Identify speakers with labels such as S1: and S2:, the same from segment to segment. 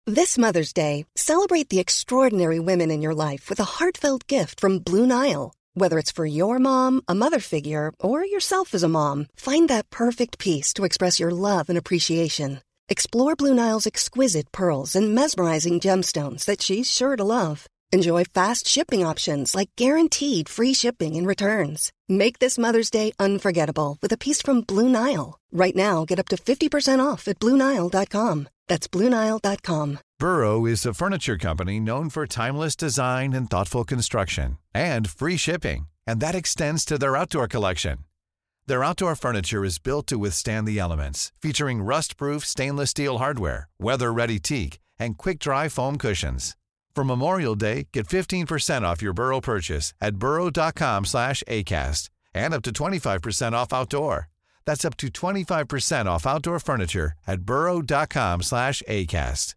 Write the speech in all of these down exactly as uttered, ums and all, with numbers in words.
S1: This Mother's Day, celebrate the extraordinary women in your life with a heartfelt gift from Blue Nile. Whether it's for your mom, a mother figure, or yourself as a mom, find that perfect piece to express your love and appreciation. Explore Blue Nile's exquisite pearls and mesmerizing gemstones that she's sure to love. Enjoy fast shipping options like guaranteed free shipping and returns. Make this Mother's Day unforgettable with a piece from Blue Nile. Right now, get up to fifty percent off at Blue Nile dot com. That's Blue Nile dot com.
S2: Burrow is a furniture company known for timeless design and thoughtful construction, and free shipping, and that extends to their outdoor collection. Their outdoor furniture is built to withstand the elements, featuring rust-proof stainless steel hardware, weather-ready teak, and quick-dry foam cushions. For Memorial Day, get fifteen percent off your Burrow purchase at burrow dot com slash acast, and up to twenty-five percent off outdoor. That's up to twenty-five percent off outdoor furniture at burrow dot com slash acast.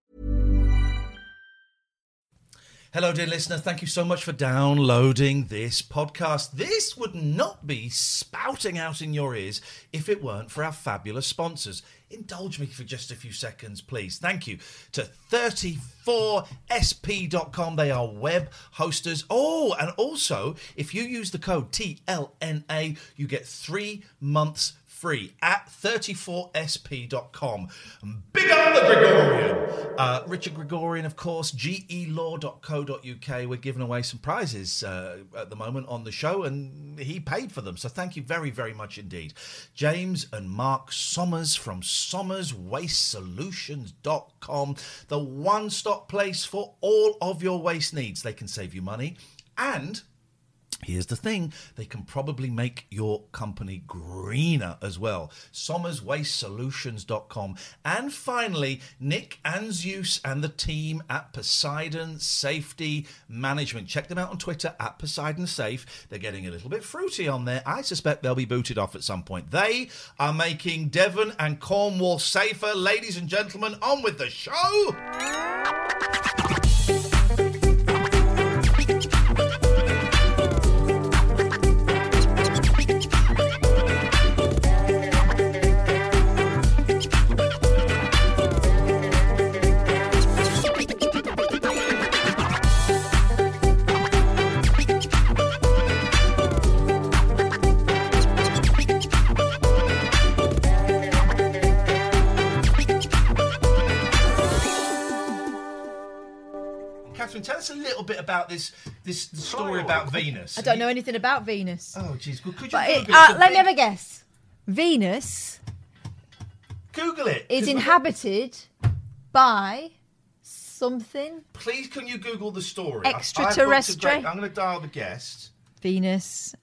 S3: Hello, dear listener. Thank you so much for downloading this podcast. This would not be spouting out in your ears if it weren't for our fabulous sponsors. Indulge me for just a few seconds, please. Thank you to thirty-four S P dot com. They are web hosters. Oh, and also, if you use the code T L N A, you get three months free at thirty-four S P dot com. Big up the Gregorian. Uh, Richard Gregorian, of course, G E law dot co dot U K. We're giving away some prizes uh, at the moment on the show, and he paid for them. So thank you very, very much indeed. James and Mark Sommers from Sommers Waste Solutions dot com, the one-stop place for all of your waste needs. They can save you money, and here's the thing, they can probably make your company greener as well. Sommers Waste Solutions dot com. And finally, Nick Anzius and the team at Poseidon Safety Management. Check them out on Twitter at Poseidon Safe. They're getting a little bit fruity on there. I suspect they'll be booted off at some point. They are making Devon and Cornwall safer. Ladies and gentlemen, on with the show! Tell us a little bit about this this story about Venus.
S4: I don't know anything about Venus.
S3: Oh, jeez. Well, could you
S4: But
S3: Google
S4: it,
S3: it?
S4: uh, let me
S3: big-
S4: have a guess. Venus
S3: Google it.
S4: is
S3: 'cause we're-
S4: inhabited by something.
S3: Please, can you Google the story? I- I've booked a
S4: Extraterrestrial.
S3: great- I'm going to dial the guest.
S4: Venus.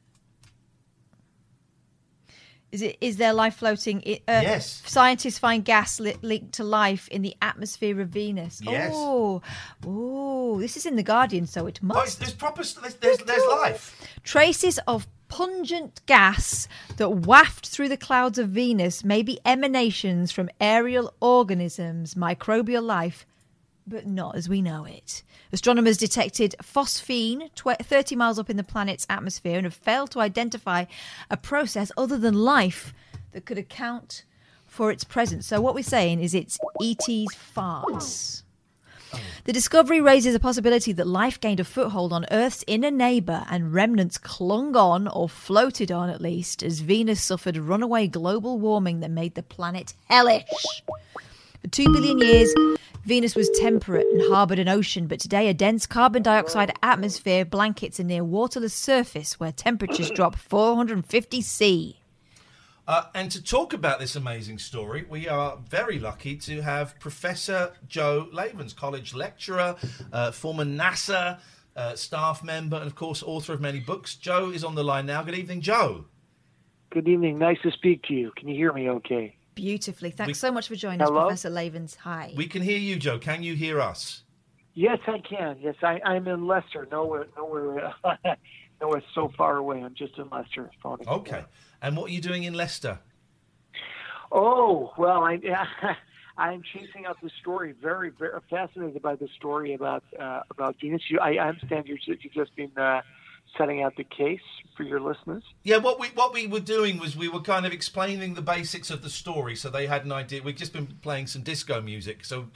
S4: Is it? Is there life floating? i- Uh,
S3: Yes.
S4: Scientists find gas li- linked to life in the atmosphere of Venus.
S3: Yes.
S4: Oh, oh, this is in the Guardian, so it
S3: Oh, it's,
S4: must.
S3: there's proper. There's, there's, there's life.
S4: Traces of pungent gas that waft through the clouds of Venus may be emanations from aerial organisms, microbial life, but not as we know it. Astronomers detected phosphine tw- thirty miles up in the planet's atmosphere and have failed to identify a process other than life that could account for its presence. So what we're saying is it's E T's farts. The discovery raises a possibility that life gained a foothold on Earth's inner neighbour and remnants clung on, or floated on at least, as Venus suffered runaway global warming that made the planet hellish. For two billion years, Venus was temperate and harboured an ocean, but today a dense carbon dioxide atmosphere blankets a near waterless surface where temperatures drop four hundred fifty C.
S3: Uh, and to talk about this amazing story, we are very lucky to have Professor Joe Lavens, college lecturer, uh, former NASA uh, staff member, and of course author of many books. Joe is on the line now. Good evening, Joe.
S5: Good evening. Nice to speak to you. Can you hear me okay?
S4: Beautifully. Thanks
S3: We-
S4: so much for joining
S5: Hello?
S4: us, Professor Lavens. Hi.
S3: We can hear you, Joe. Can you hear us?
S5: Yes, I can. Yes, I, I'm in Leicester. Nowhere, nowhere, nowhere so far away. I'm just in Leicester. Phoning.
S3: Okay. And what are you doing in Leicester?
S5: Oh, well, I, I'm chasing out the story. Very, very fascinated by the story about uh, about Venus. You, I understand you're, you've just been uh, setting out the case for your listeners.
S3: Yeah, what we what we were doing was we were kind of explaining the basics of the story, so they had an idea. We've just been playing some disco music, so it's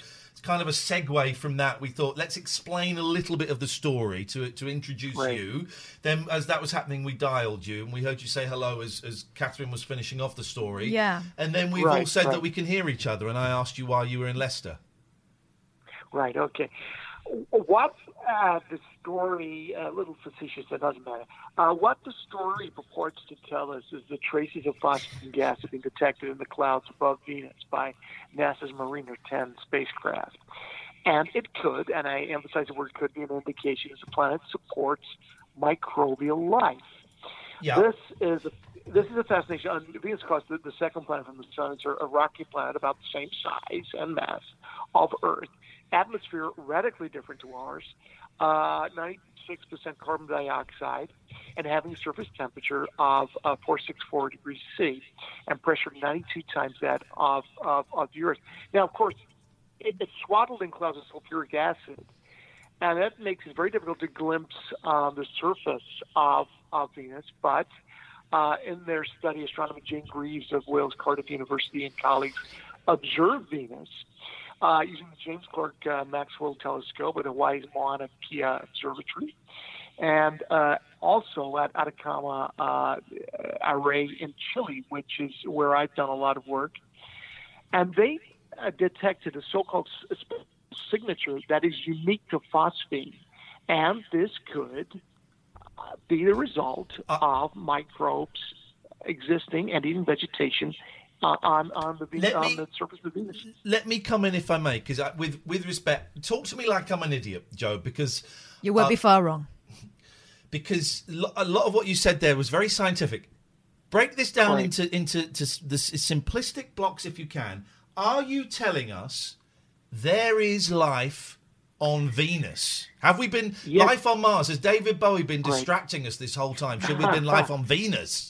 S3: kind of a segue from that, we thought let's explain a little bit of the story to to introduce
S5: Right.
S3: you. Then, as that was happening, we dialed you and we heard you say hello as as Catherine was finishing off the story.
S4: Yeah.
S3: And then we've
S5: Right,
S3: all said
S5: right.
S3: that we can hear each other, and I asked you why you were in Leicester.
S5: Right. Okay. What uh, the story, a little facetious, it doesn't matter. Uh, what the story purports to tell us is that traces of phosphine gas have been detected in the clouds above Venus by NASA's Mariner ten spacecraft. And it could, and I emphasize the word could, be an indication as the planet supports microbial life.
S3: Yeah.
S5: This is a this is a fascination. On Venus, of course, the, the second planet from the sun, it's a, a rocky planet about the same size and mass of Earth. Atmosphere radically different to ours, uh, ninety-six percent carbon dioxide, and having a surface temperature of uh, four hundred sixty-four degrees C, and pressure ninety-two times that of, of, of the Earth. Now, of course, it, it's swaddled in clouds of sulfuric acid, and that makes it very difficult to glimpse uh, the surface of, of Venus, but uh, in their study, astronomer Jane Greaves of Wales Cardiff University and colleagues observed Venus Uh, using the James Clerk uh, Maxwell Telescope at Hawaii's Mauna Kea Observatory, and uh, also at Atacama uh, Array in Chile, which is where I've done a lot of work. And they uh, detected a so-called s- signature that is unique to phosphine, and this could uh, be the result
S3: Uh,
S5: of microbes existing and eating vegetation uh, on on the,
S3: Let
S5: on
S3: me-
S5: the surface of Venus.
S3: Let me come in if I may, because with with respect, talk to me like I'm an idiot, Joe, because
S4: You won't
S3: uh,
S4: be far wrong.
S3: because lo- a lot of what you said there was very scientific. Break this down
S5: Right.
S3: into into to s- the s- simplistic blocks if you can. Are you telling us there is life on Venus? Have we been
S5: Yes.
S3: life on Mars? Has David Bowie been
S5: Right.
S3: distracting us this whole time? Should we have been life on Venus?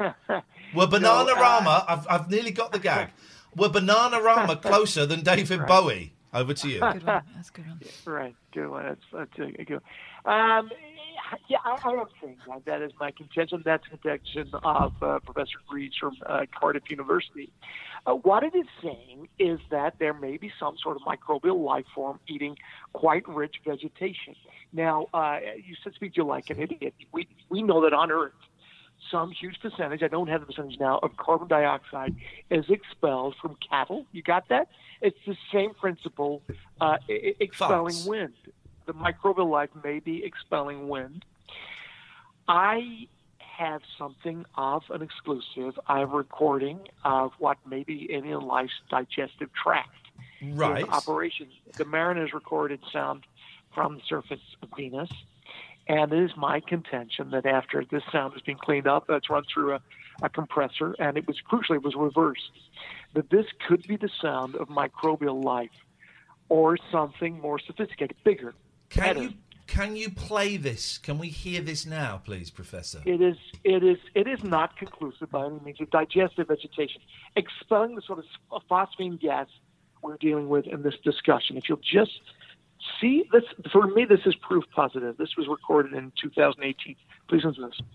S3: We're Bananarama. I've I've nearly got the gag. We're Bananarama closer than David Bowie. Over to you.
S4: Good one. That's a good one.
S5: Right, good one. That's, that's a good one. Um, yeah, I, I am saying that. That is my contention. That's the contention of uh, Professor Greaves from uh, Cardiff University. Uh, what it is saying is that there may be some sort of microbial life form eating quite rich vegetation. Now, uh, you said speak you like an idiot. We, we know that on Earth, some huge percentage, I don't have the percentage now, of carbon dioxide is expelled from cattle. You got that? It's the same principle, uh, e- expelling
S3: Fox.
S5: wind. The microbial life may be expelling wind. I have something of an exclusive. I have a recording of what may be alien life's digestive tract
S3: Right.
S5: in operation. The Mariners recorded sound from the surface of Venus. And it is my contention that after this sound has been cleaned up, that's run through a, a compressor, and it was crucially it was reversed, that this could be the sound of microbial life or something more sophisticated, bigger,
S3: Can
S5: better.
S3: you can you play this? Can we hear this now, please, Professor?
S5: It is it is it is not conclusive by any means. Of digestive vegetation, expelling the sort of phosphine gas we're dealing with in this discussion. If you'll just see this, for me, this is proof positive. This was recorded in two thousand eighteen. Please listen to this.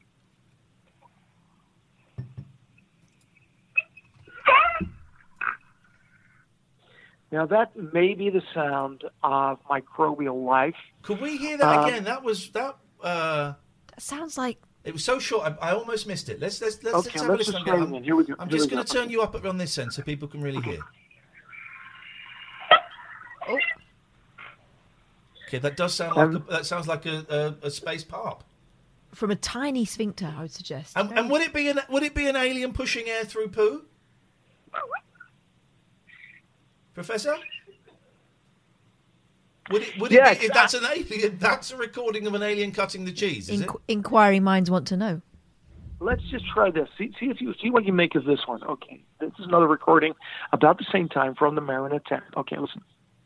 S5: Now that may be the sound of microbial life.
S3: Could we hear that
S5: Um,
S3: again? That was that. Uh,
S4: That sounds like
S3: it was so short. I, I almost missed it. Let's let's let's,
S5: Okay,
S3: let's have a
S5: let's
S3: listen
S5: just
S3: again.
S5: try
S3: I'm,
S5: again. Here we go.
S3: I'm
S5: Here
S3: just
S5: we
S3: going to
S5: go.
S3: turn you up on this end so people can really hear.
S4: oh,
S3: Okay, that does sound like
S5: Um,
S3: a, that sounds like a, a, a space parp.
S4: from a tiny sphincter, I would suggest.
S3: And, and would it be an would it be an alien pushing air through poo, Professor? Would it would it
S5: Yeah,
S3: be, if that's an alien? That's a recording of an alien cutting the cheese, is it?
S4: Inqu- inquiring minds want to know.
S5: Let's just try this. See, see if you see what you make of this one. Okay, this is another recording about the same time from the Mariner ten. Okay, listen.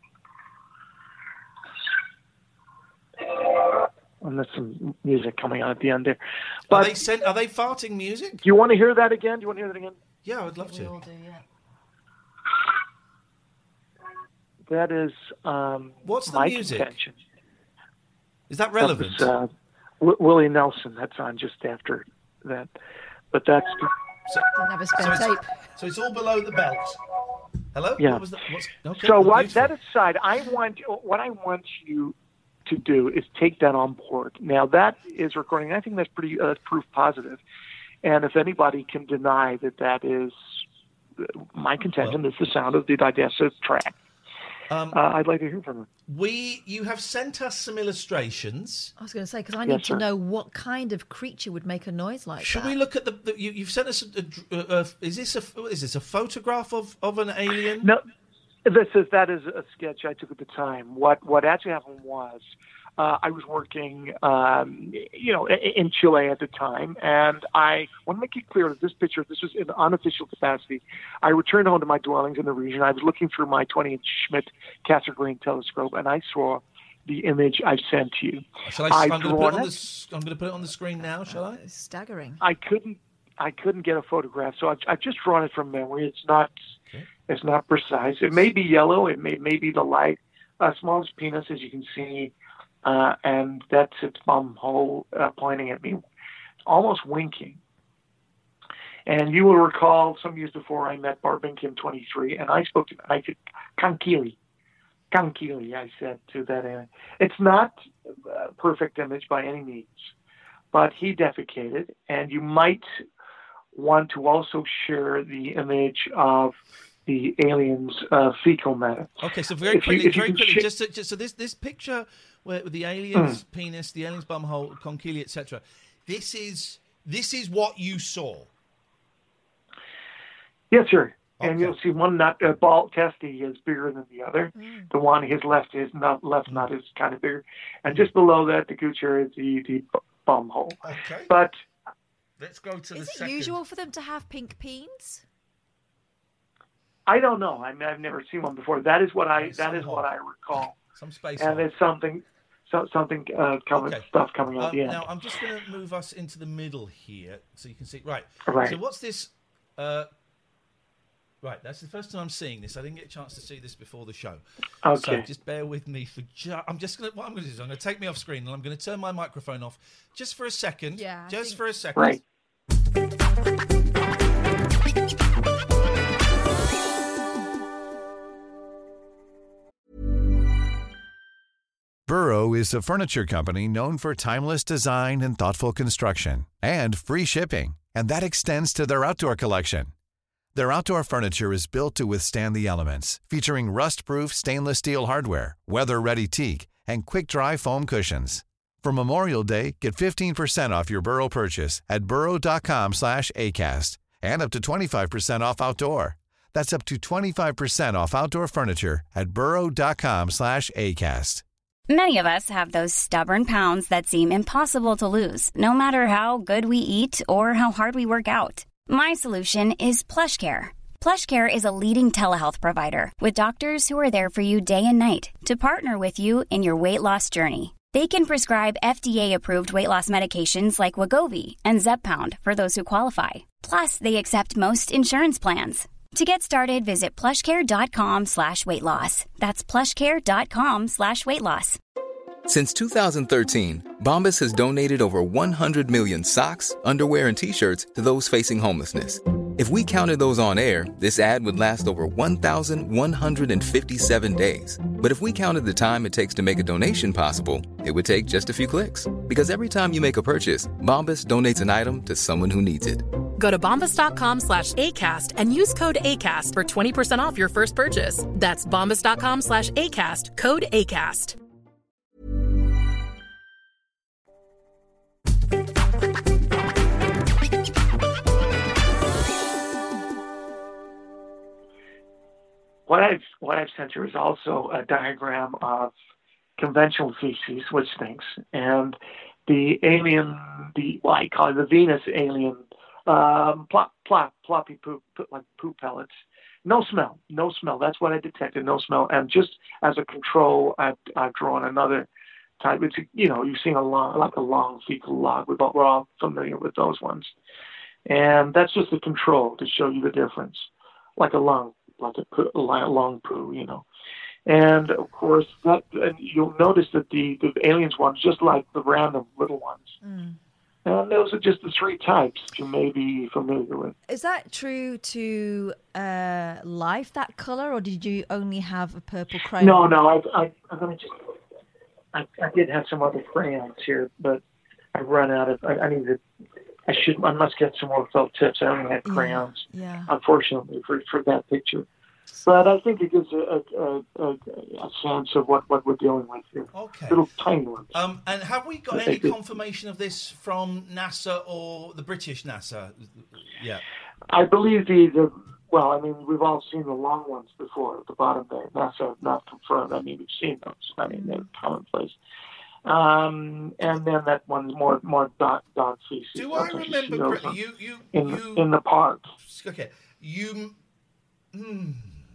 S5: And there's some music coming on at the end there.
S3: Are
S5: But
S3: they sent, Are they farting music?
S5: do you want to hear that again? Do you want to hear that again?
S3: Yeah, I would love
S4: We
S3: to.
S4: all do, yeah.
S5: That is um,
S3: What's the
S5: my
S3: music?
S5: contention.
S3: Is that
S5: That
S3: relevant?
S5: was, uh, w- Willie Nelson. That's on just after that. But that's
S3: So,
S4: Didn't have a
S3: so
S4: spare
S3: it's,
S4: tape.
S3: so it's all below the belt. Hello?
S5: Yeah.
S3: What was that? What's, okay,
S5: So
S3: well,
S5: what,
S3: beautiful.
S5: that aside, I want what I want you to do is take that on board. Now that is recording. I think that's pretty uh, proof positive. And if anybody can deny that that is my contention,
S3: Well,
S5: is the sound of the digestive tract.
S3: Um,
S5: uh, I'd like to hear from them.
S3: we, you have sent us some illustrations.
S4: I was going to say, because I
S5: Yes,
S4: need to
S5: sir.
S4: know what kind of creature would make a noise like
S3: Should
S4: that.
S3: we look at the? the you, you've sent us. A, a, a, is this a? what Is this a photograph of, of an alien?
S5: No, this is that is a sketch I took at the time. What what actually happened was, uh, I was working, um, you know, in Chile at the time, and I want to make it clear that this picture, this was in unofficial capacity. I returned home to my dwellings in the region. I was looking through my twenty-inch Schmidt Cassegrain telescope, and I saw the image I sent to you.
S3: Shall I?
S5: I've
S3: I'm going to put it
S5: drawn
S3: on
S5: it.
S3: the. s- I'm going to put it on the screen now. Shall I?
S4: It's staggering.
S5: I couldn't I couldn't get a photograph, so I've, I've just drawn it from memory. It's not
S3: Okay.
S5: it's not precise. It may be yellow. It may may be the light. Uh, smallest penis, as you can see, uh, and that's its bum hole uh, pointing at me, almost winking. And you will recall some years before I met Barb Kim twenty-three, and I spoke to I said, Kankili. Kankili, I said to that alien. It's not a perfect image by any means, but he defecated, and you might want to also share the image of the alien's uh, fecal matter.
S3: Okay, so very
S5: If you-
S3: quickly,
S5: if you
S3: very
S5: can
S3: quickly,
S5: sh-
S3: just, to, just so this this picture where with the alien's
S5: Hmm.
S3: penis, the alien's bumhole, conchili, et cetera. This is this is what you saw.
S5: Yes, sir. And
S3: Okay.
S5: you'll see one nut, uh, ball testy is bigger than the other. The one his left is not left nut is kind of bigger, and just below that, the gooch area is the the b- bum hole.
S3: Okay.
S5: But
S3: Let's go to
S4: Is it usual for them to have pink peens?
S5: I don't know. I mean, I've never seen one before. That is what I
S3: There's
S5: that
S3: some
S5: is what
S3: hole.
S5: I recall,
S3: Some space.
S5: and
S3: hole.
S5: there's something so, something uh, coming
S3: Okay.
S5: stuff coming out
S3: Um,
S5: at the end.
S3: now I'm just going to move us into the middle here so you can see. Right.
S5: Right.
S3: So what's this? Uh, right. That's the first time I'm seeing this. I didn't get a chance to see this before the show. So
S5: Okay.
S3: just bear with me for. Ju- I'm just going to. What I'm going to do is I'm going to take me off screen and I'm going to turn my microphone off just for a second.
S4: Yeah, I
S3: Just
S4: think-
S3: for a second.
S5: Right.
S2: Burrow is a furniture company known for timeless design and thoughtful construction, and free shipping, and that extends to their outdoor collection. Their outdoor furniture is built to withstand the elements, featuring rust-proof stainless steel hardware, weather-ready teak, and quick-dry foam cushions. For Memorial Day, get fifteen percent off your Burrow purchase at burrow.com slash ACAST and up to twenty-five percent off outdoor. That's up to twenty-five percent off outdoor furniture at burrow.com slash ACAST.
S6: Many of us have those stubborn pounds that seem impossible to lose, no matter how good we eat or how hard we work out. My solution is PlushCare. PlushCare is a leading telehealth provider with doctors who are there for you day and night to partner with you in your weight loss journey. They can prescribe F D A-approved weight loss medications like Wegovy and Zepbound for those who qualify. Plus, they accept most insurance plans. To get started, visit plushcare.com slash weight loss. That's plushcare.com slash weight loss.
S7: Since two thousand thirteen, Bombas has donated over one hundred million socks, underwear, and T-shirts to those facing homelessness. If we counted those on air, this ad would last over one thousand one hundred fifty-seven days. But if we counted the time it takes to make a donation possible, it would take just a few clicks. Because every time you make a purchase, Bombas donates an item to someone who needs it.
S8: Go to bombas.com slash ACAST and use code ACAST for twenty percent off your first purchase. That's bombas.com slash ACAST, code ACAST.
S5: What I've what I've sent you is also a diagram of conventional feces, which stinks, and the alien, the well, I call it the Venus alien, um, plop, plop, ploppy poop, like poop pellets. No smell, no smell. That's what I detected, no smell. And just as a control, I've, I've drawn another type. It's, you know, you've seen a long, like a long fecal log. We're all, we're all familiar with those ones. And that's just a control to show you the difference, like a lung, like a, poo, a long poo, you know. And of course, that, and you'll notice that the, the aliens ones, just like the random little ones,
S4: Mm.
S5: And those are just the three types you may be familiar with.
S4: Is that true to uh, life, that colour, or did you only have a purple crayon?
S5: No, no, I, I, I'm going to just... I, I did have some other crayons here, but I run out of... I, I need to... I should. I must get some more felt tips. I only had crayons,
S4: yeah, yeah.
S5: unfortunately, for, for that picture. But I think it gives a, a, a, a sense of what, what we're dealing with here.
S3: Okay.
S5: Little tiny ones.
S3: Um, and have we got any confirmation of this from NASA or the British NASA? Yeah.
S5: I believe the, the well, I mean, we've all seen the long ones before at the bottom there. NASA have not confirmed. I mean, we've seen those. I mean, they're commonplace. Um, and then that one's more more dog, dog feces.
S3: Do I remember you you
S5: in,
S3: you
S5: in the park?
S3: Okay, you hmm,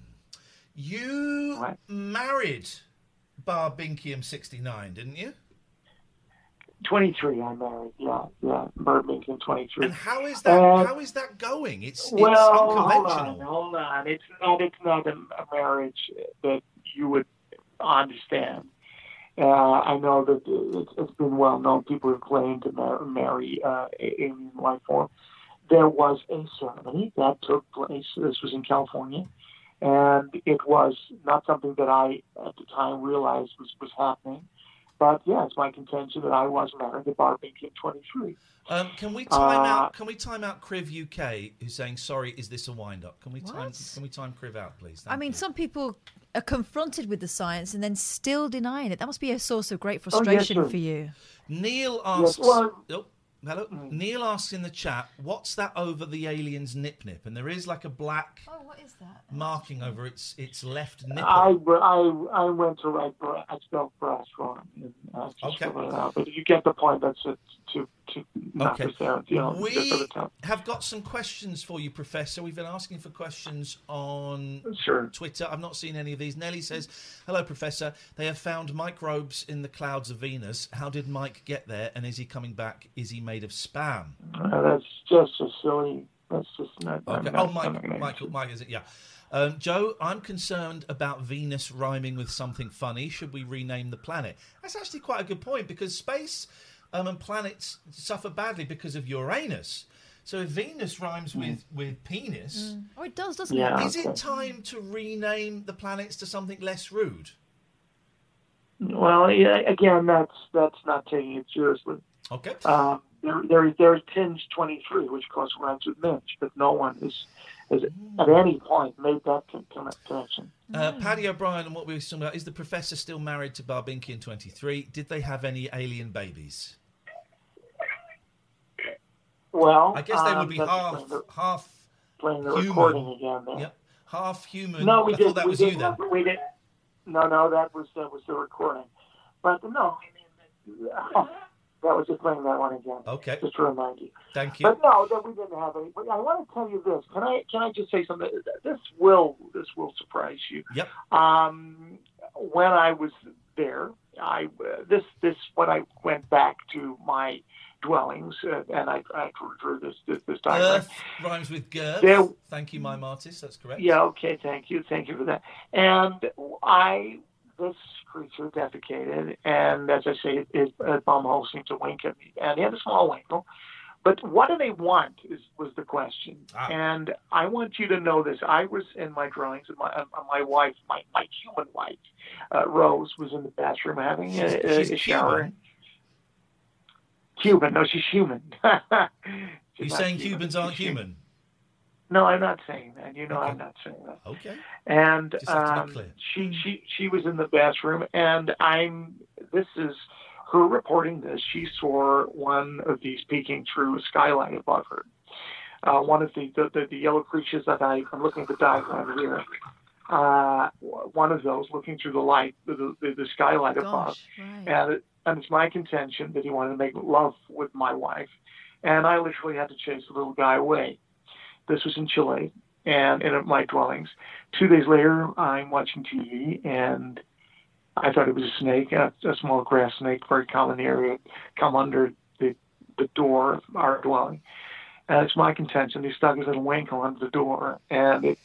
S3: you
S5: what?
S3: married Barb Binkiam sixty-nine, didn't you?
S5: twenty-three, I married. Yeah, yeah, Barb Binkiam twenty-three.
S3: And how is that? Uh, how is that going? It's, it's
S5: well,
S3: unconventional.
S5: Hold on, hold on. It's not. It's not a, a marriage that you would understand. Uh, I know that it's, it's been well known. People have claimed to mar- marry uh, alien life form. There was a ceremony that took place. This was in California, and it was not something that I, at the time, realized was, was happening. But yeah, it's my contention that I was married to Barb Binkiam twenty-three.
S3: Um, can we time
S5: uh,
S3: out? Can we time out Criv U K, who's saying, "Sorry, is this a wind-up?" Can we
S4: What?
S3: time? Can we time Criv out, please? Thank
S4: I mean,
S3: you.
S4: some people are confronted with the science and then still denying it. That must be a source of great
S5: Oh, yes,
S4: frustration
S5: sir.
S4: for you.
S3: Neil asks.
S5: Yes, well-
S3: oh, hello.
S5: Mm.
S3: Neil asks in the chat, "What's that over the alien's nip nip?" And there is like a black
S4: Oh, what is that?
S3: marking over its its left nipple.
S5: I, I, I went to write, bra- I spelled brass wrong. And I just
S3: Okay.
S5: figured it out. But you get the point. That's it. To, to not
S3: Okay.
S5: just there, you know, just
S3: We
S5: for the time.
S3: have got some questions for you, Professor. We've been asking for questions on
S5: Sure.
S3: Twitter. I've not seen any of these. Nelly says, "Hello, Professor. They have found microbes in the clouds of Venus. How did Mike get there? And is he coming back? Is he made of spam?"
S5: Uh, that's just a silly. That's just not.
S3: Okay.
S5: I'm
S3: Oh,
S5: not-
S3: Mike,
S5: I'm not gonna
S3: Michael,
S5: answer.
S3: Mike, is it? Yeah. Um, Joe, I'm concerned about Venus rhyming with something funny. Should we rename the planet? That's actually quite a good point because space um, and planets suffer badly because of Uranus. So if Venus rhymes with, with penis,
S4: Oh, it does, doesn't
S5: Yeah.
S4: it?
S3: is it time to rename the planets to something less rude?
S5: Well, yeah, again, that's that's not taking it seriously.
S3: Okay.
S5: Um, there, there, there's Tinge twenty-three, which of course rhymes with Minge, but no one has, has at any point made that con- con- connection.
S3: Uh, Paddy O'Brien, and what we were talking about, is the Professor still married to Barbinkian twenty-three? Did they have any alien babies?
S5: Well,
S3: I guess they
S5: um,
S3: would be
S5: that's
S3: half
S5: playing the,
S3: half
S5: playing the
S3: human.
S5: recording again. There.
S3: Yep. Half human.
S5: No, we
S3: I
S5: did.
S3: thought that
S5: we
S3: was
S5: did,
S3: you then.
S5: We did. No, no, that was that was the recording. But no, I mean, that was just playing that one again.
S3: Okay.
S5: Just to remind you.
S3: Thank you.
S5: But no, that we didn't have any. But I want to tell you this. Can I? Can I just say something? This will. This will surprise you.
S3: Yep.
S5: Um, when I was there, I uh, this this when I went back to my dwellings, uh, and I, I drew this this, this diagram.
S3: Earth rhymes with girth.
S5: There-
S3: Thank you, mime artist. That's correct.
S5: Yeah, okay, thank you. Thank you for that. And I, this creature defecated, and as I say, his uh, bumhole seemed to wink at me. And he had a small winkle. But what do they want is was the question.
S3: Ah.
S5: And I want you to know this. I was in my drawings, and my uh, my wife, my, my human wife, uh, Rose, was in the bathroom having
S3: She's-
S5: a, a,
S3: she's
S5: a shower.
S3: Cuban.
S5: Cuban. No, she's human.
S3: You're
S5: She's not
S3: saying
S5: Cuban.
S3: Cubans aren't
S5: She's
S3: human?
S5: No, I'm not saying that. You know,
S3: Okay.
S5: I'm not saying that.
S3: Okay.
S5: And
S3: Just have to be
S5: um,
S3: clear.
S5: she she she was in the bathroom, and I'm. This is her reporting this. She saw one of these peeking through a skylight above her. Uh, one of the the, the the yellow creatures that I, I'm looking at the diagram here. Uh, one of those looking through the light, the the, the skylight above,
S4: Gosh, right.
S5: and it, and it's my contention that he wanted to make love with my wife, and I literally had to chase the little guy away. This was in Chile, and in my dwellings. Two days later, I'm watching T V, and I thought it was a snake, a, a small grass snake, very common area, come under the the door of our dwelling. And it's my contention he stuck his little winkle under the door, and it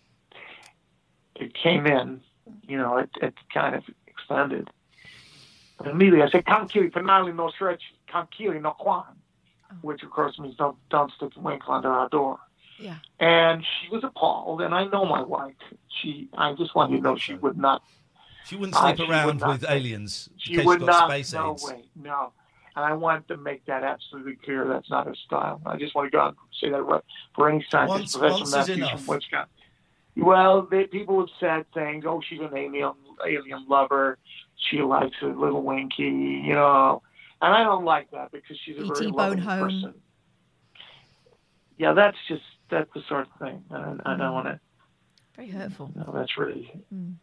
S5: it came in, you know, it, it kind of extended. And immediately I said, "Tranquilo, finale no stretch, tranquilo no Juan." which of course means don't don't stick your winkle under our door.
S4: Yeah.
S5: And she was appalled, and I know my wife. She, I just want you to know she would not.
S3: She wouldn't sleep
S5: uh, she
S3: around
S5: would not,
S3: with aliens.
S5: She
S3: in case
S5: would
S3: she got
S5: not.
S3: Space
S5: No
S3: AIDS.
S5: way. No. And I want to make that absolutely clear. That's not her style. I just want to go out and say that right for any scientist.
S3: Once,
S5: Professor
S3: once is
S5: Matthews
S3: enough.
S5: from Wisconsin. Well, they, people have said things. Oh, she's an alien, alien lover. She likes a little winky, you know. And I don't like that because she's a
S4: E T
S5: very
S4: bone
S5: loving
S4: home.
S5: person. Yeah, that's just that's the sort of thing. I, I don't want to.
S4: Very hurtful.
S5: No, that's really.
S4: Mm.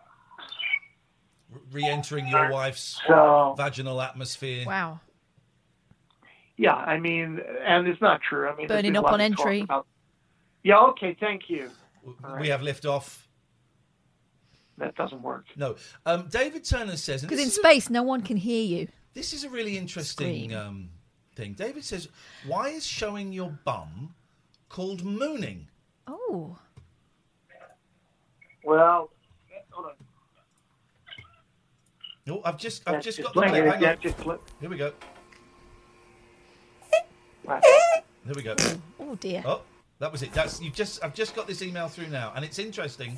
S3: Re-entering your wife's
S5: So,
S3: vaginal atmosphere.
S4: Wow.
S5: yeah, I mean, and it's not true. I mean, there's
S4: Burning
S5: been a
S4: up
S5: lot
S4: on
S5: of talk
S4: entry.
S5: about- Yeah, okay, thank you.
S3: We
S5: right.
S3: have liftoff.
S5: That doesn't work.
S3: No. Um, David Turner says... and
S4: Because
S3: this
S4: in
S3: is a-
S4: space, no one can hear you.
S3: This is a really interesting
S4: Scream.
S3: um, thing. David says, why is showing your bum called mooning?
S4: Oh.
S5: Well, hold on.
S3: No, I've just, I've
S5: That's
S3: just
S5: just
S3: got the
S5: playing
S3: clip.
S5: it.
S3: Hang
S5: Yeah,
S3: on.
S5: just play-
S3: Here we go.
S5: Right.
S3: Here we go.
S4: Oh, dear.
S3: Oh, that was it. That's you just. I've just got this email through now, and it's interesting.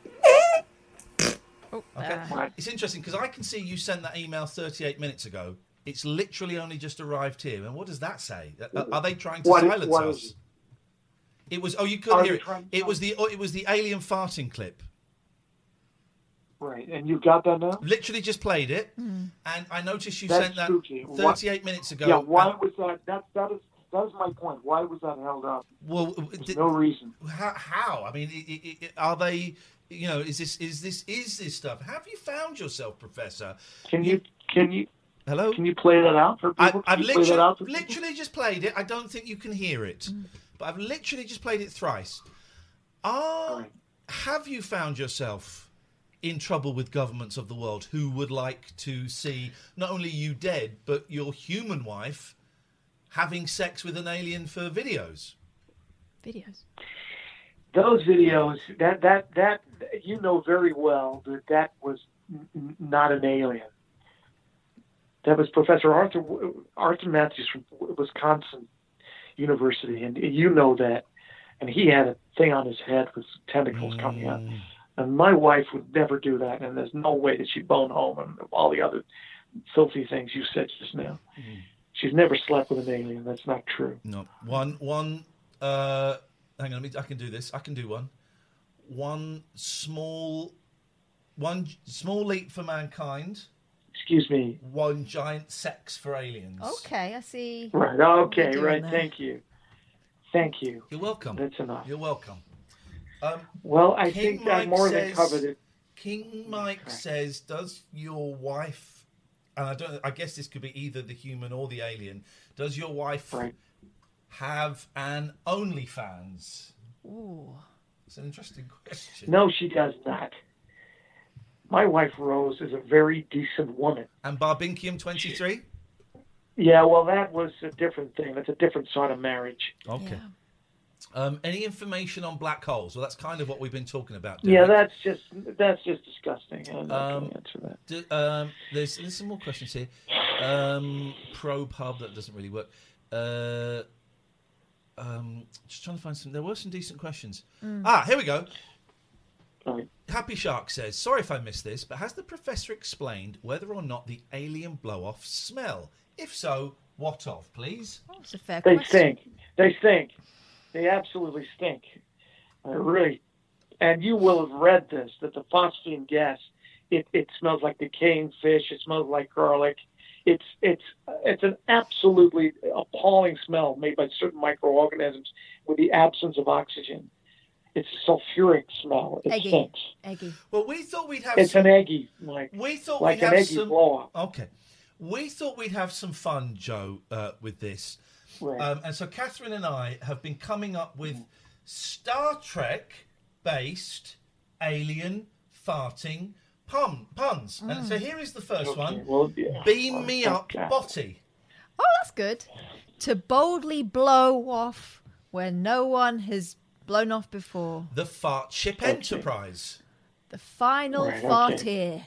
S4: Oh,
S3: Okay,
S4: uh,
S5: Right.
S3: it's interesting because I can see you sent that email thirty-eight minutes ago. It's literally only just arrived here, and what does that say? Are, are they trying to
S5: What is-
S3: silence
S5: what
S3: us?
S5: is
S3: It was. Oh, you couldn't
S5: Are
S3: hear
S5: they
S3: it.
S5: trying to
S3: It was the. Oh, it was the alien farting clip.
S5: Right, and you got that now?
S3: Literally just played it, and I noticed you
S5: That's
S3: sent that
S5: spooky. What-
S3: thirty-eight minutes ago.
S5: Yeah, why
S3: and-
S5: was that? That that is that is my point. Why was that held up?
S3: well,
S5: There's
S3: did-
S5: no reason.
S3: how, how? I mean, i i i are they? You know, is this is this is this stuff? Have you found yourself, Professor?
S5: Can you can you
S3: Hello.
S5: can you play that out for
S3: I,
S5: people? Can
S3: I've
S5: you play that
S3: literally,
S5: out for people?
S3: literally just played it. I don't think you can hear it, but I've literally just played it thrice. Are
S5: Right.
S3: have you found yourself in trouble with governments of the world who would like to see not only you dead but your human wife having sex with an alien for videos?
S4: videos.
S5: Those videos, that that that you know very well that that was n- not an alien. That was Professor Arthur Arthur Matthews from Wisconsin University, and you know that. And he had a thing on his head with tentacles coming out. And my wife would never do that, and there's no way that she'd bone home and all the other filthy things you said just now.
S3: Mm.
S5: She's never slept with an alien. That's not true.
S3: No. One, one, uh, hang on, let me, I can do this. I can do one. One small, one j- small leap for mankind,
S5: Excuse me.
S3: one giant sex for aliens.
S4: Okay, I see.
S5: Right. Okay.
S4: doing
S5: Right.
S4: there.
S5: Thank you. Thank you.
S3: You're welcome.
S5: That's enough.
S3: You're welcome. Um,
S5: Well, I
S3: King
S5: think I
S3: Mike
S5: more
S3: says,
S5: than covered it.
S3: King Mike
S5: Okay.
S3: says, does your wife, and I don't, I guess this could be either the human or the alien, does your wife
S5: Right.
S3: have an OnlyFans?
S4: Ooh.
S3: It's an interesting question.
S5: No, she does not. My wife Rose is a very decent woman.
S3: And Barbinkium twenty-three?
S5: Yeah, well, that was a different thing. That's a different sort of marriage.
S3: Okay.
S4: Yeah.
S3: Um, any information on black holes? Well, that's kind of what we've been talking about.
S5: Yeah,
S3: Derek.
S5: that's just that's just disgusting. I'm not
S3: Um,
S5: going to answer that.
S3: Do, um, there's, there's some more questions here. Um, Probe Hub, that doesn't really work. Uh, um, just trying to find some. There were some decent questions. Ah, here we go.
S5: Right.
S3: Happy Shark says, sorry if I missed this, but has the professor explained whether or not the alien blow-offs smell? If so, what of, please?
S4: Oh, it's a fair
S5: They
S4: question.
S5: stink. They stink. They absolutely stink. I really. And you will have read this, that the phosphine gas, it, it smells like decaying fish. It smells like garlic. It's it's it's an absolutely appalling smell made by certain microorganisms with the absence of oxygen. It's a sulfuric smell. It
S4: Eggy.
S5: stinks.
S4: Eggy.
S3: Well, we thought we'd have
S5: It's
S3: some...
S5: an eggy, like
S3: We thought
S5: like
S3: we'd
S5: an
S3: have
S5: eggy
S3: some...
S5: blow-up.
S3: Okay. We thought we'd have some fun, Joe, uh, with this.
S5: Right.
S3: Um, and so Catherine and I have been coming up with Star Trek-based alien farting pun, puns. And so here is the first
S5: Okay,
S3: one.
S5: well, yeah.
S3: Beam me up,
S5: Okay.
S3: Botty.
S4: Oh, that's good. To boldly blow off where no one has blown off before.
S3: The Fart Ship
S5: Okay.
S3: Enterprise.
S4: The final
S5: Right,
S4: fart
S5: okay.
S4: here.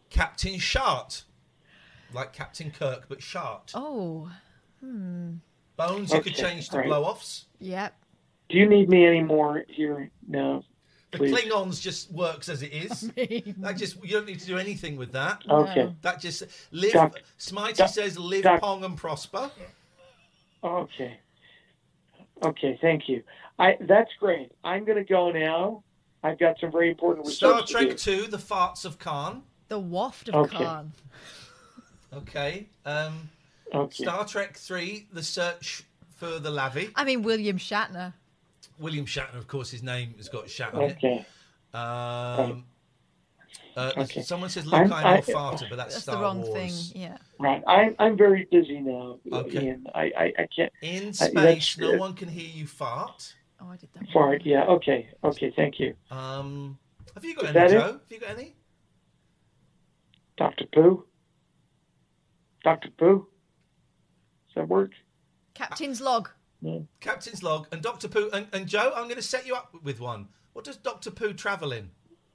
S3: Captain Shart. Like Captain Kirk, but Shart.
S4: Oh,
S3: Bones, you
S5: Okay,
S3: could change to
S5: all right.
S3: blow-offs.
S4: Yep.
S5: Do you need me anymore here? No.
S3: The
S5: Please.
S3: Klingons just works as it is. That just you don't need to do anything with that.
S5: Okay.
S3: That just live.
S5: Doc-
S3: Smitey
S5: Doc-
S3: says, "Live,
S5: Doc-
S3: pong, and prosper."
S5: Okay. Okay, thank you. I that's great. I'm going to go now. I've got some very important research
S3: Star
S5: to
S3: Trek
S5: do.
S3: Two: The Farts of Khan.
S4: The waft of
S5: Okay.
S4: Khan.
S3: Okay. Um,
S5: Okay.
S3: Star Trek Three: The Search for the Lavi.
S4: I mean, William Shatner.
S3: William Shatner, of course, his name has got Shat on
S5: Okay.
S3: it. Um, uh,
S5: Okay.
S3: Someone says Luke,
S5: I'm-
S3: I'm,
S5: I-
S3: more farter, but that's,
S4: That's
S3: Star
S4: the wrong
S3: Wars.
S4: thing. Yeah.
S5: Right. I'm I'm very busy now,
S3: Okay.
S5: Ian. I, I, I can't
S3: In
S5: I-
S3: space,
S5: that's-
S3: no one can hear you fart.
S4: Oh, I did that. one.
S5: fart. Yeah. Okay. Okay. Thank you,
S3: Um, have you got
S5: Is
S3: any,
S5: that it?
S3: Joe? Have you got any?
S5: Doctor Pooh. Doctor Pooh. Does that work?
S4: Captain's log.
S5: No.
S3: Captain's log and Doctor Pooh and, and Joe. I'm going to set you up with one. What does Doctor Pooh travel in?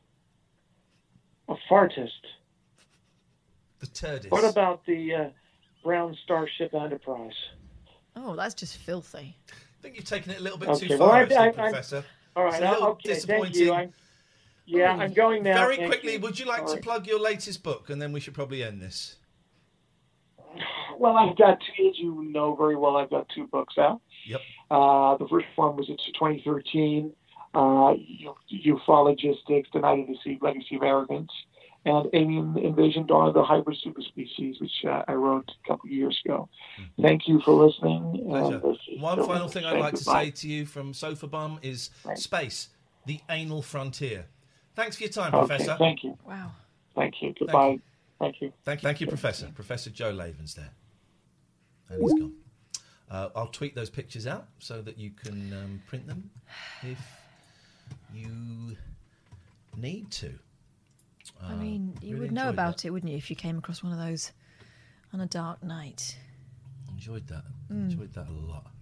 S5: A fartist.
S3: The TARDIS.
S5: What about the uh, Brown Starship Enterprise?
S4: Oh, that's just filthy.
S3: I think you've taken it a little bit
S5: Okay,
S3: too
S5: well,
S3: far,
S5: I-
S3: actually,
S5: I- I'm-
S3: Professor.
S5: All
S3: It's
S5: right.
S3: a
S5: I-
S3: little
S5: okay. Thank
S3: disappointing.
S5: you. I'm, yeah, I'm going now.
S3: Very
S5: Thank
S3: quickly,
S5: you.
S3: would you like
S5: All
S3: to
S5: right.
S3: plug your latest book, and then we should probably end this?
S5: Well, I've got two, as you know very well, I've got two books out.
S3: Yep.
S5: Uh, the first one was it's twenty thirteen, uh, Ufologistics, The Night of the Sea, Legacy of Arrogance, and Alien Invasion, Dawn of the Hybrid Superspecies, which uh, I wrote a couple of years ago. Thank you for listening.
S3: Pleasure.
S5: And this is
S3: One
S5: Bill.
S3: final thing I'd
S5: Say
S3: like to
S5: goodbye.
S3: say to you from Sofa Bum is
S5: Right.
S3: space, the anal frontier. Thanks for your time,
S5: Okay,
S3: Professor.
S5: thank you.
S4: Wow.
S5: Thank you. Goodbye. Thank you.
S3: Thank you, thank you, Professor. Professor Joe Laven's there. And he's gone. Uh, I'll tweet those pictures out so that you can um, print them if you need to.
S4: I
S3: Uh,
S4: mean, you
S3: really
S4: would know
S3: enjoyed
S4: about
S3: that.
S4: it, wouldn't you, if you came across one of those on a dark night?
S3: Enjoyed that.
S4: Mm.
S3: Enjoyed that a lot.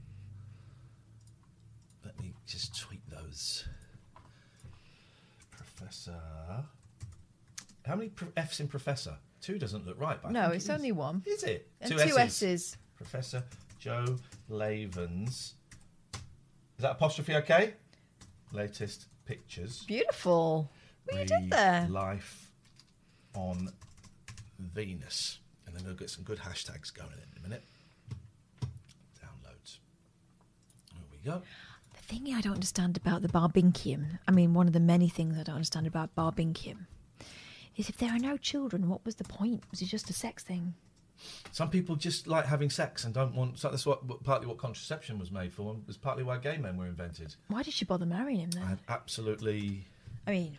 S3: Let me just tweet those. Professor. How many pro- F's in Professor? Two doesn't look right. But I
S4: No,
S3: think
S4: it's
S3: it is.
S4: only one.
S3: Is it?
S4: And
S3: two,
S4: two
S3: S's.
S4: S's.
S3: Professor Joe Laven's. Is that apostrophe okay? Latest pictures.
S4: Beautiful. What you did
S3: Re-
S4: there?
S3: Life on Venus. And then we'll get some good hashtags going in a minute. Downloads. There we go.
S4: The thing I don't understand about the Barbinkium, I mean, one of the many things I don't understand about Barbinkium, is if there are no children, what was the point? Was it just a sex thing?
S3: Some people just like having sex and don't want. So that's what what- partly what contraception was made for. Was partly why gay men were invented.
S4: Why did she bother marrying him then?
S3: I absolutely.
S4: I mean,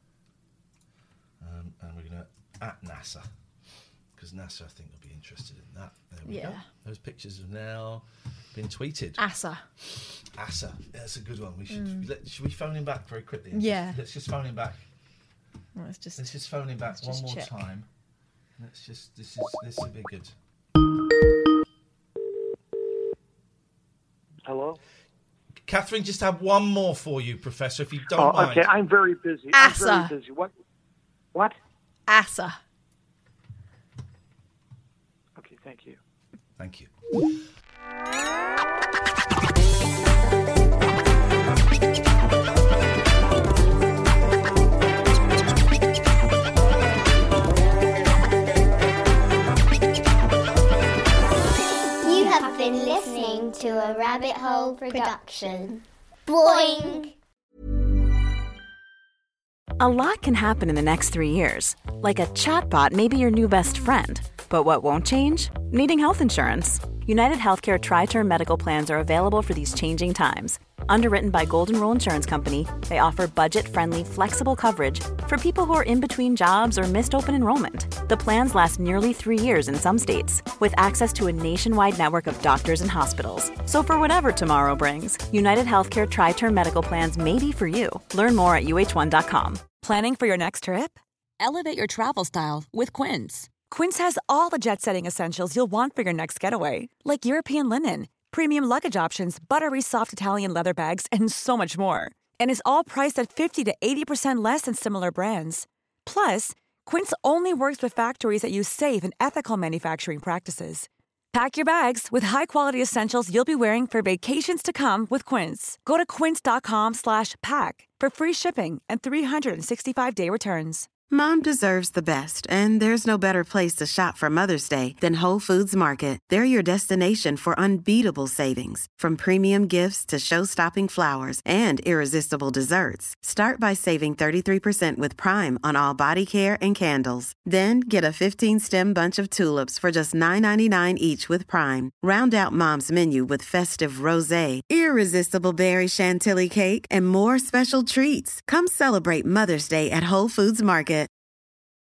S3: Um, and we're gonna at NASA because NASA I think will be interested in that. There we go.
S4: Yeah.
S3: Those pictures have now been tweeted.
S4: Asa.
S3: Asa, that's a good one. We should let, should we phone him back very quickly? and
S4: Yeah.
S3: Just, let's just phone him back.
S4: Well, let's just.
S3: Let's just phone him back
S4: let's
S3: one
S4: just
S3: more
S4: check.
S3: time. Let's just. This is this will be good.
S5: Hello?
S3: Catherine, just have one more for you, Professor, if you don't
S5: Oh,
S3: mind.
S5: okay. I'm very busy.
S4: Asa.
S5: I'm very busy. What? What?
S4: Asa.
S5: Okay, thank you.
S3: Thank you.
S9: You have been listening to a Rabbit Hole production. Boing!
S10: A lot can happen in the next three years. Like a chatbot may be your new best friend. But what won't change? Needing health insurance. United Healthcare Tri-Term Medical Plans are available for these changing times. Underwritten by Golden Rule Insurance Company, they offer budget-friendly, flexible coverage for people who are in between jobs or missed open enrollment. The plans last nearly three years in some states, with access to a nationwide network of doctors and hospitals. So for whatever tomorrow brings, United Healthcare Tri-Term Medical Plans may be for you. Learn more at U H one dot com.
S11: Planning for your next trip? Elevate your travel style with Quince. Quince has all the jet-setting essentials you'll want for your next getaway, like European linen, premium luggage options, buttery soft Italian leather bags, and so much more. And is all priced at fifty to eighty percent less than similar brands. Plus, Quince only works with factories that use safe and ethical manufacturing practices. Pack your bags with high-quality essentials you'll be wearing for vacations to come with Quince. Go to quince.com slash pack for free shipping and three sixty-five day returns.
S12: Mom deserves the best, and there's no better place to shop for Mother's Day than Whole Foods Market. They're your destination for unbeatable savings, from premium gifts to show-stopping flowers and irresistible desserts. Start by saving thirty-three percent with Prime on all body care and candles. Then get a fifteen-stem bunch of tulips for just nine ninety-nine each with Prime. Round out Mom's menu with festive rosé, irresistible berry chantilly cake, and more special treats. Come celebrate Mother's Day at Whole Foods Market.